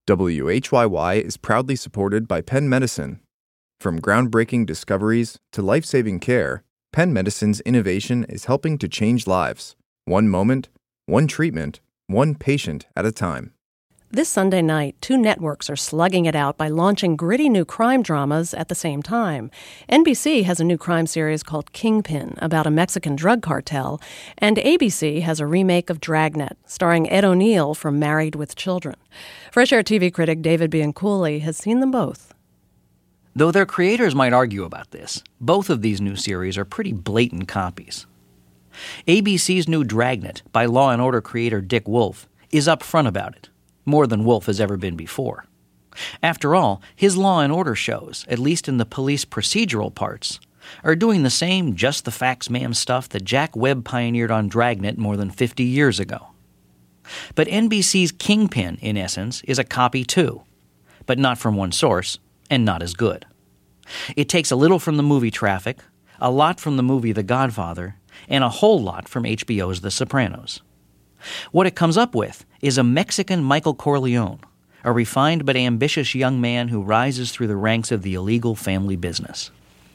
WHYY is proudly supported by Penn Medicine. From groundbreaking discoveries to life-saving care, Penn Medicine's innovation is helping to change lives. One moment, one treatment, one patient at a time. This Sunday night, two networks are slugging it out by launching gritty new crime dramas at the same time. NBC has a new crime series called Kingpin about a Mexican drug cartel, and ABC has a remake of Dragnet, starring Ed O'Neill from Married with Children. Fresh Air TV critic David Bianculli has seen them both. Though their creators might argue about this, both of these new series are pretty blatant copies. ABC's new Dragnet, by Law & Order creator Dick Wolf, is upfront about it, more than Wolf has ever been before. After all, his Law & Order shows, at least in the police procedural parts, are doing the same just-the-facts-ma'am stuff that Jack Webb pioneered on Dragnet more than 50 years ago. But NBC's Kingpin, in essence, is a copy too, but not from one source, and not as good. It takes a little from the movie Traffic, a lot from the movie The Godfather, and a whole lot from HBO's The Sopranos. What it comes up with is a Mexican Michael Corleone, a refined but ambitious young man who rises through the ranks of the illegal family business.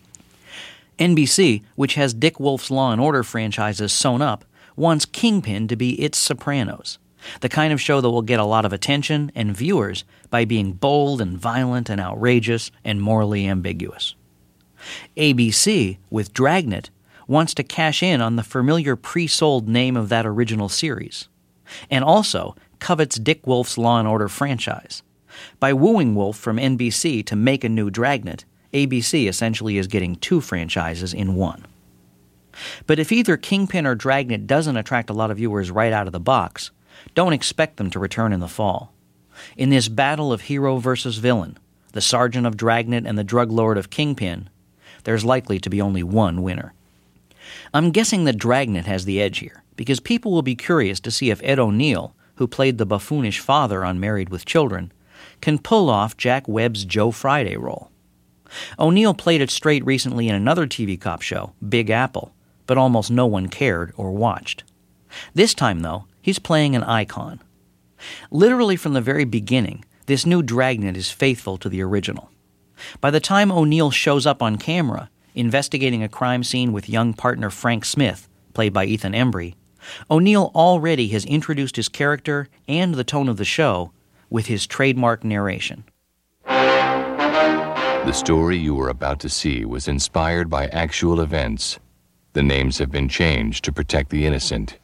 NBC, which has Dick Wolf's Law & Order franchises sewn up, wants Kingpin to be its Sopranos, the kind of show that will get a lot of attention and viewers by being bold and violent and outrageous and morally ambiguous. ABC, with Dragnet, wants to cash in on the familiar pre-sold name of that original series, and also covets Dick Wolf's Law & Order franchise. By wooing Wolf from NBC to make a new Dragnet, ABC essentially is getting two franchises in one. But if either Kingpin or Dragnet doesn't attract a lot of viewers right out of the box, don't expect them to return in the fall. In this battle of hero versus villain, the sergeant of Dragnet and the drug lord of Kingpin, there's likely to be only one winner. I'm guessing that Dragnet has the edge here, because people will be curious to see if Ed O'Neill, who played the buffoonish father on Married with Children, can pull off Jack Webb's Joe Friday role. O'Neill played it straight recently in another TV cop show, Big Apple, but almost no one cared or watched. This time, though, he's playing an icon. Literally from the very beginning, this new Dragnet is faithful to the original. By the time O'Neill shows up on camera, investigating a crime scene with young partner Frank Smith, played by Ethan Embry, O'Neill already has introduced his character and the tone of the show with his trademark narration. The story you are about to see was inspired by actual events. The names have been changed to protect the innocent.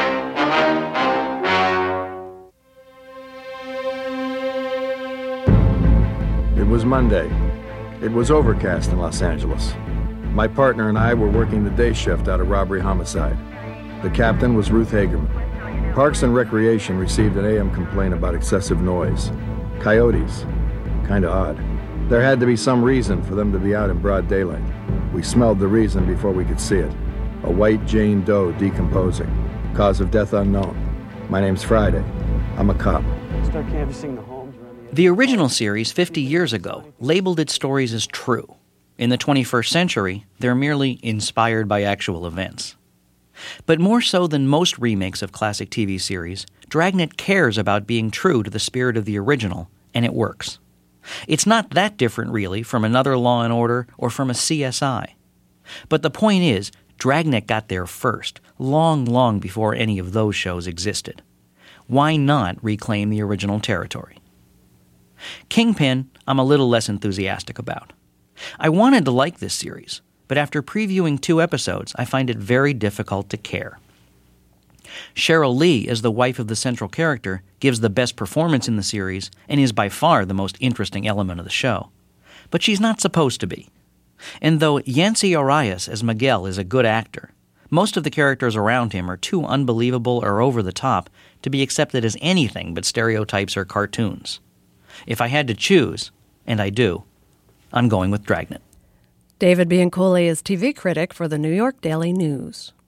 It was Monday. It was overcast in Los Angeles. My partner and I were working the day shift out of robbery homicide. The captain was Ruth Hagerman. Parks and Recreation received an AM complaint about excessive noise. Coyotes. Kinda odd. There had to be some reason for them to be out in broad daylight. We smelled the reason before we could see it. A white Jane Doe decomposing. Cause of death unknown. My name's Friday. I'm a cop. Start canvassing the homes. The original series, 50 years ago, labeled its stories as true. In the 21st century, they're merely inspired by actual events. But more so than most remakes of classic TV series, Dragnet cares about being true to the spirit of the original, and it works. It's not that different, really, from another Law & Order or from a CSI. But the point is, Dragnet got there first, long before any of those shows existed. Why not reclaim the original territory? Kingpin, I'm a little less enthusiastic about. I wanted to like this series, but after previewing 2 episodes, I find it very difficult to care. Cheryl Lee, as the wife of the central character, gives the best performance in the series and is by far the most interesting element of the show. But she's not supposed to be. And though Yancy Arias as Miguel is a good actor, most of the characters around him are too unbelievable or over the top to be accepted as anything but stereotypes or cartoons. If I had to choose, and I do, I'm going with Dragnet. David Bianculli is TV critic for the New York Daily News.